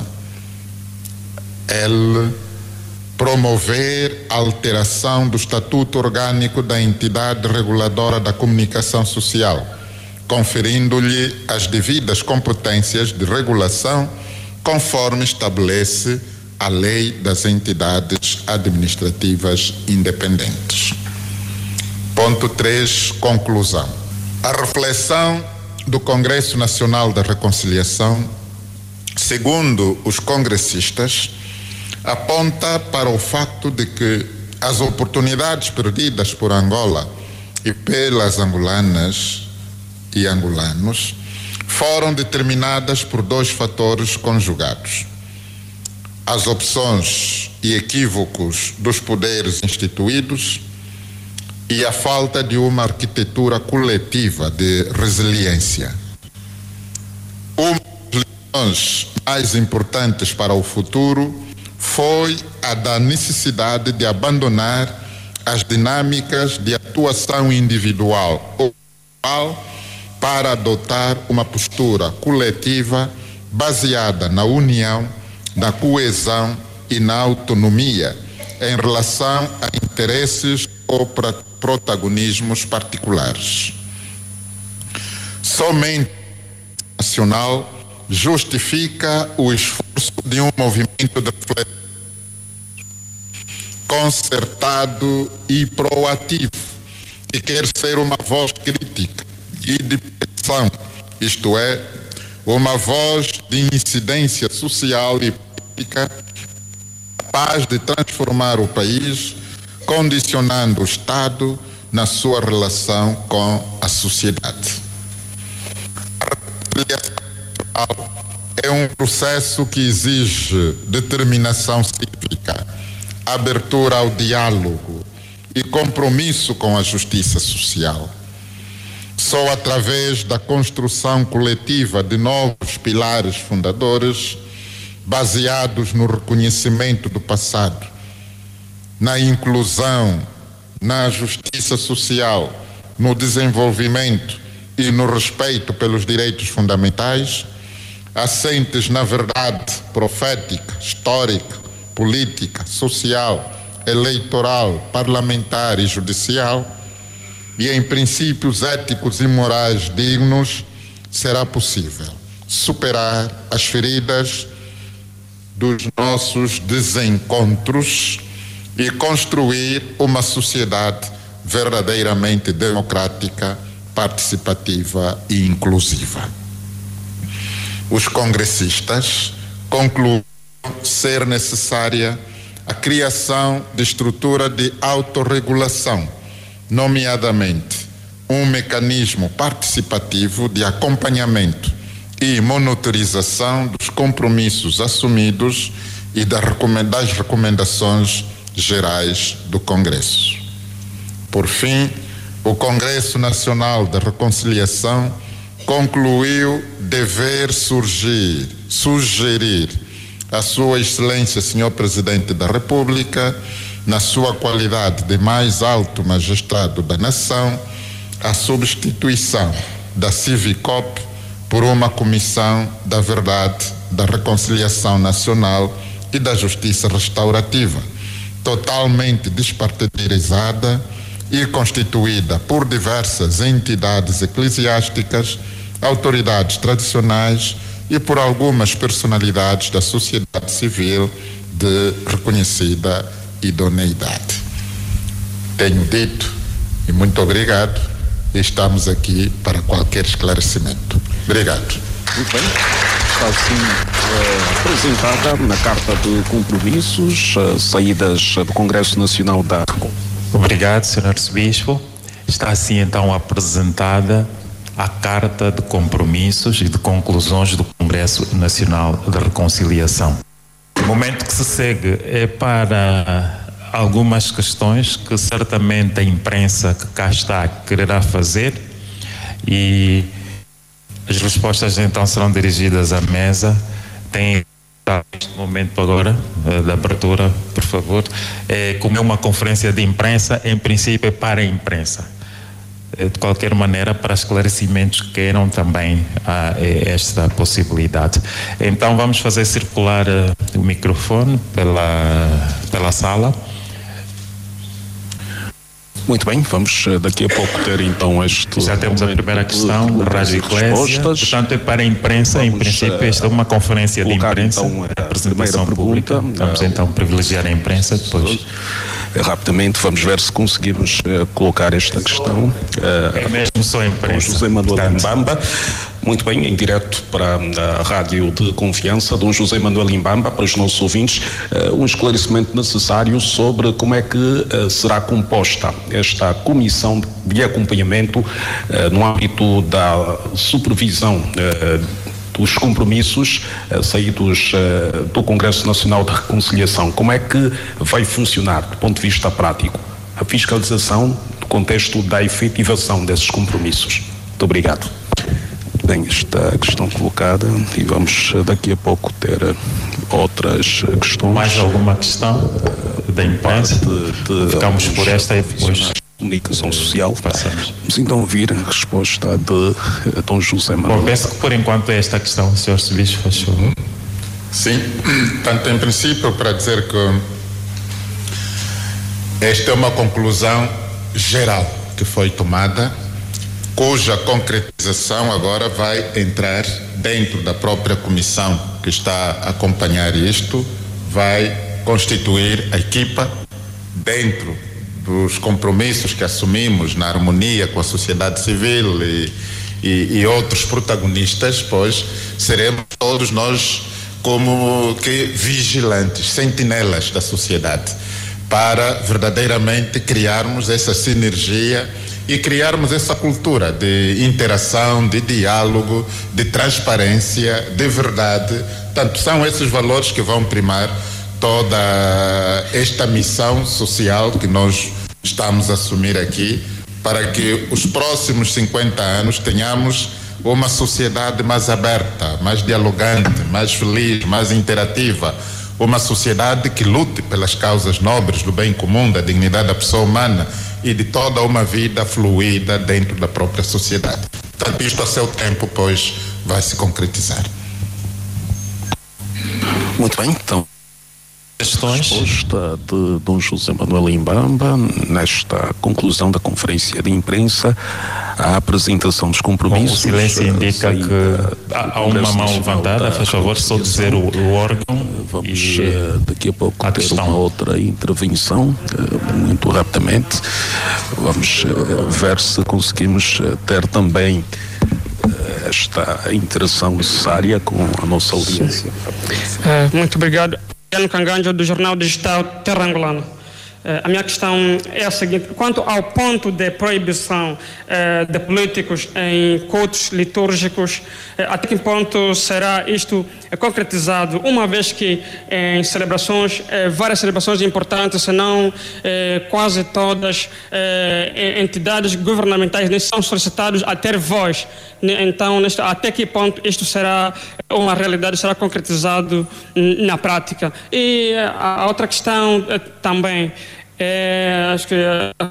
L. Promover a alteração do Estatuto Orgânico da Entidade Reguladora da Comunicação Social, conferindo-lhe as devidas competências de regulação conforme estabelece a Lei das Entidades Administrativas Independentes. Ponto três. Conclusão. A reflexão do Congresso Nacional da Reconciliação, segundo os congressistas, aponta para o facto de que as oportunidades perdidas por Angola e pelas angolanas e angolanos foram determinadas por dois fatores conjugados: as opções e equívocos dos poderes instituídos e a falta de uma arquitetura coletiva de resiliência. Uma das lições mais importantes para o futuro foi a da necessidade de abandonar as dinâmicas de atuação individual ou global para adotar uma postura coletiva baseada na união, na coesão e na autonomia em relação a interesses ou protagonismos particulares. Somente o nacional justifica o esforço de um movimento de reflexão concertado e proativo, que quer ser uma voz crítica e de pressão, isto é, uma voz de incidência social e política capaz de transformar o país, condicionando o Estado na sua relação com a sociedade. A reconciliação é um processo que exige determinação cívica, abertura ao diálogo e compromisso com a justiça social. Só através da construção coletiva de novos pilares fundadores, baseados no reconhecimento do passado, na inclusão, na justiça social, no desenvolvimento e no respeito pelos direitos fundamentais, assentes na verdade profética, histórica, política, social, eleitoral, parlamentar e judicial, e em princípios éticos e morais dignos, será possível superar as feridas dos nossos desencontros e construir uma sociedade verdadeiramente democrática, participativa e inclusiva. Os congressistas concluem ser necessária a criação de estrutura de autorregulação, nomeadamente um mecanismo participativo de acompanhamento e monitorização dos compromissos assumidos e das recomendações gerais do Congresso. Por fim, o Congresso Nacional de Reconciliação concluiu dever surgir, sugerir à Sua Excelência, Senhor Presidente da República, na sua qualidade de mais alto magistrado da nação, a substituição da Civicop por uma Comissão da Verdade, da Reconciliação Nacional e da Justiça Restaurativa, totalmente despartidarizada e constituída por diversas entidades eclesiásticas, autoridades tradicionais e por algumas personalidades da sociedade civil de reconhecida idoneidade. Tenho dito e muito obrigado. Estamos aqui para qualquer esclarecimento. Obrigado. Muito bem. Está assim eh, apresentada na Carta de Compromissos, eh, saídas do Congresso Nacional da... Obrigado, senhor Arcebispo. Está assim então apresentada a Carta de Compromissos e de Conclusões do Congresso Nacional de Reconciliação. O momento que se segue é para algumas questões que certamente a imprensa que cá está quererá fazer, e as respostas então serão dirigidas à mesa. Tem neste momento agora da abertura, por favor, é, como é uma conferência de imprensa, em princípio é para a imprensa. De qualquer maneira, para esclarecimentos que queiram também há esta possibilidade. Então vamos fazer circular uh, o microfone pela, pela sala. Muito bem, vamos daqui a pouco ter então este... Já temos a primeira questão da Rádio Eclésia, portanto é para a imprensa. Vamos, em princípio esta é uma conferência de imprensa, então, a apresentação pública. Vamos uh, então privilegiar a imprensa depois. Rapidamente vamos ver se conseguimos uh, colocar esta questão. Uh, é mesmo só a imprensa. Com José Manuel Imbamba. Muito bem, em direto para a Rádio de Confiança, Dom José Manuel Imbamba, para os nossos ouvintes, uh, um esclarecimento necessário sobre como é que uh, será composta esta comissão de acompanhamento uh, no âmbito da supervisão uh, dos compromissos uh, saídos uh, do Congresso Nacional de Reconciliação. Como é que vai funcionar do ponto de vista prático a fiscalização do contexto da efetivação desses compromissos? Muito obrigado. Bem, esta questão colocada e vamos uh, daqui a pouco ter uh, outras uh, questões. Mais alguma questão uh, da imprensa? De, de Ficamos por esta e depois... Comunicação Social. Passamos. Vamos então ouvir a resposta de uh, Dom José Manuel. Bom, penso que por enquanto é esta questão, senhor Arcebispo, faz favor. Sim, tanto em princípio para dizer que esta é uma conclusão geral que foi tomada, cuja concretização agora vai entrar dentro da própria comissão que está a acompanhar isto, vai constituir a equipa dentro dos compromissos que assumimos na harmonia com a sociedade civil e, e, e outros protagonistas, pois seremos todos nós como que vigilantes, sentinelas da sociedade, para verdadeiramente criarmos essa sinergia e criarmos essa cultura de interação, de diálogo, de transparência, de verdade. Tanto são esses valores que vão primar toda esta missão social que nós estamos a assumir aqui, para que os próximos cinquenta anos tenhamos uma sociedade mais aberta, mais dialogante, mais feliz, mais interativa, uma sociedade que lute pelas causas nobres do bem comum, da dignidade da pessoa humana e de toda uma vida fluida dentro da própria sociedade. Portanto, isto a seu tempo, pois, vai se concretizar. Muito bem, então. Questões? Resposta de Dom José Manuel Imbamba nesta conclusão da conferência de imprensa, a apresentação dos compromissos. Bom, o silêncio indica que há, há uma mão levantada, faz favor, só dizer o, o órgão. Vamos e, daqui a pouco a ter questão. Uma outra intervenção, muito rapidamente. Vamos ver se conseguimos ter também esta interação necessária com a nossa audiência. É, muito obrigado. Canganjo, do Jornal Digital Terra Angolana. A minha questão é a seguinte: quanto ao ponto de proibição eh, de políticos em cultos litúrgicos, eh, até que ponto será isto eh, concretizado, uma vez que eh, em celebrações, eh, várias celebrações importantes, se não eh, quase todas, eh, entidades governamentais nem são solicitados a ter voz. Então, neste, até que ponto isto será uma realidade, será concretizado na prática? E a, a outra questão eh, também, é, acho que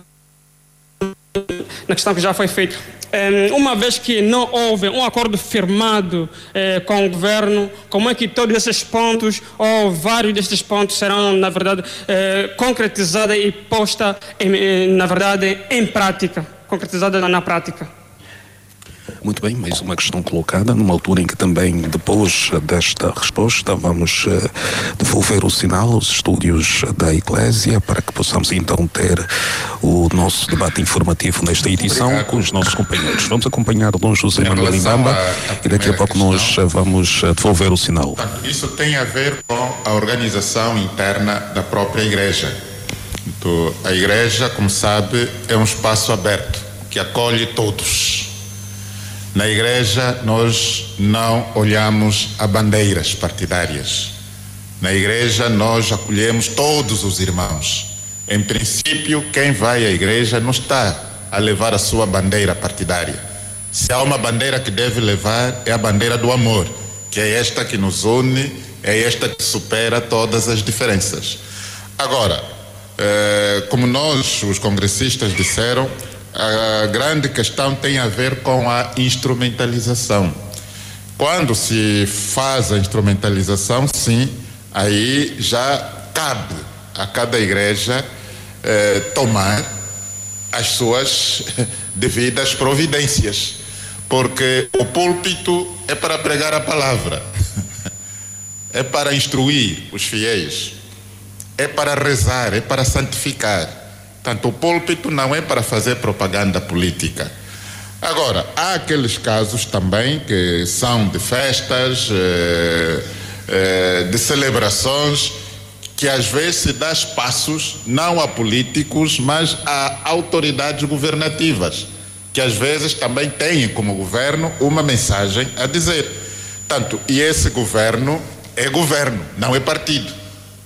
na questão que já foi feita, é, uma vez que não houve um acordo firmado é, com o governo, como é que todos esses pontos, ou vários desses pontos, serão, na verdade, é, concretizados e postos, na verdade, em prática, concretizados na prática? Muito bem, mais uma questão colocada numa altura em que também, depois desta resposta, vamos uh, devolver o sinal aos estúdios da Eclésia para que possamos então ter o nosso debate informativo nesta edição. Obrigado. Com os nossos companheiros. Vamos acompanhar o Dom José Manuel Imbamba e daqui a pouco questão, nós vamos devolver o sinal. Isso tem a ver com a organização interna da própria Igreja. Então, a Igreja, como sabe, é um espaço aberto que acolhe todos. Na Igreja nós não olhamos a bandeiras partidárias. Na Igreja nós acolhemos todos os irmãos. Em princípio, quem vai à Igreja não está a levar a sua bandeira partidária. Se há uma bandeira que deve levar, é a bandeira do amor, que é esta que nos une, é esta que supera todas as diferenças. Agora, eh, como nós, os congressistas, disseram, a grande questão tem a ver com a instrumentalização. Quando se faz a instrumentalização, sim, aí já cabe a cada igreja eh, tomar as suas devidas providências, porque o púlpito é para pregar a palavra, é para instruir os fiéis, é para rezar, é para santificar. Tanto o púlpito não é para fazer propaganda política. Agora, há aqueles casos também que são de festas, eh, eh, de celebrações, que às vezes se dá espaços não a políticos, mas a autoridades governativas, que às vezes também têm como governo uma mensagem a dizer. Tanto, e esse governo é governo, não é partido.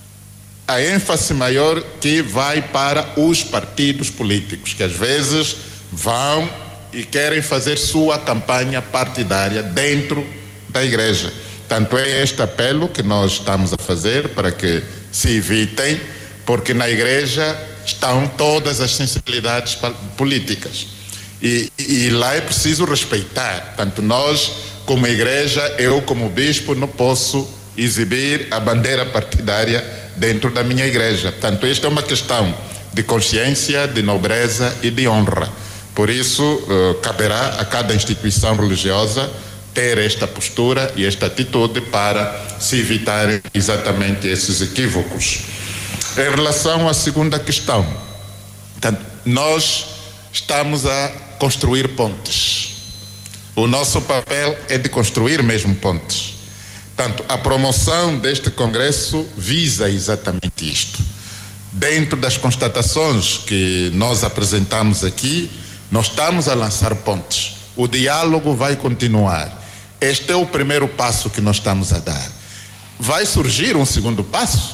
A ênfase maior que vai para os partidos políticos, que às vezes vão e querem fazer sua campanha partidária dentro da igreja. Tanto é este apelo que nós estamos a fazer para que se evitem, porque na igreja estão todas as sensibilidades políticas. E, e lá é preciso respeitar. Tanto nós, como igreja, eu como bispo, não posso exibir a bandeira partidária dentro da minha igreja. Portanto, esta é uma questão de consciência, de nobreza e de honra. Por isso, uh, caberá a cada instituição religiosa ter esta postura e esta atitude para se evitar exatamente esses equívocos. Em relação à segunda questão, portanto, nós estamos a construir pontes. O nosso papel é de construir mesmo pontes. Portanto, a promoção deste congresso visa exatamente isto. Dentro das constatações que nós apresentamos aqui, nós estamos a lançar pontes. O diálogo vai continuar. Este é o primeiro passo que nós estamos a dar. Vai surgir um segundo passo?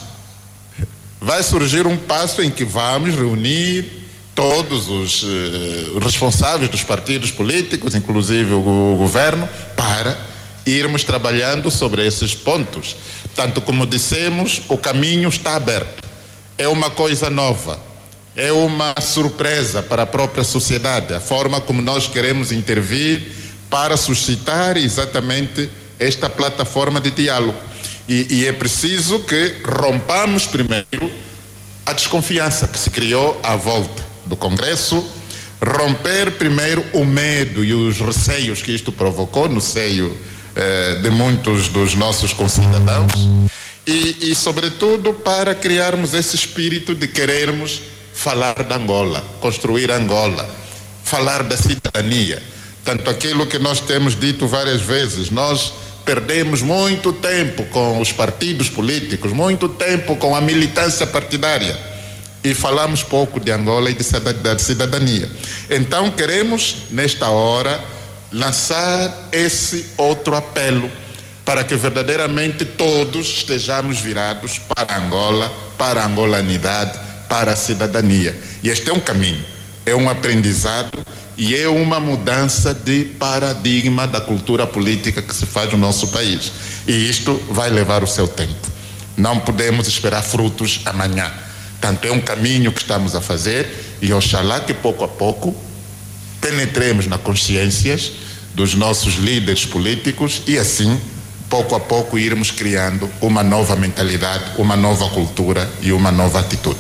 Vai surgir um passo em que vamos reunir todos os uh, responsáveis dos partidos políticos, inclusive o, o governo, para irmos trabalhando sobre esses pontos. Tanto como dissemos, o caminho está aberto. É uma coisa nova, é uma surpresa para a própria sociedade, a forma como nós queremos intervir para suscitar exatamente esta plataforma de diálogo. E, e é preciso que rompamos primeiro a desconfiança que se criou à volta do Congresso, romper primeiro o medo e os receios que isto provocou no seio de muitos dos nossos concidadãos e, e, sobretudo, para criarmos esse espírito de querermos falar da Angola, construir Angola, falar da cidadania. Tanto aquilo que nós temos dito várias vezes, nós perdemos muito tempo com os partidos políticos, muito tempo com a militância partidária. e falamos pouco de Angola e de cidadania. Então queremos, nesta hora, lançar esse outro apelo para que verdadeiramente todos estejamos virados para Angola, para a angolanidade, para a cidadania. E este é um caminho, é um aprendizado e é uma mudança de paradigma da cultura política que se faz no nosso país. E isto vai levar o seu tempo. Não podemos esperar frutos amanhã. Tanto é um caminho que estamos a fazer e oxalá que pouco a pouco penetremos nas consciências dos nossos líderes políticos e assim, pouco a pouco, irmos criando uma nova mentalidade, uma nova cultura e uma nova atitude.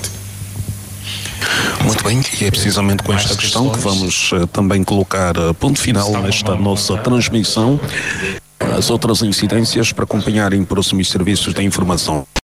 Muito bem, e é precisamente com esta questão que vamos uh, também colocar uh, ponto final nesta nossa transmissão. As outras incidências para acompanharem próximos serviços de informação.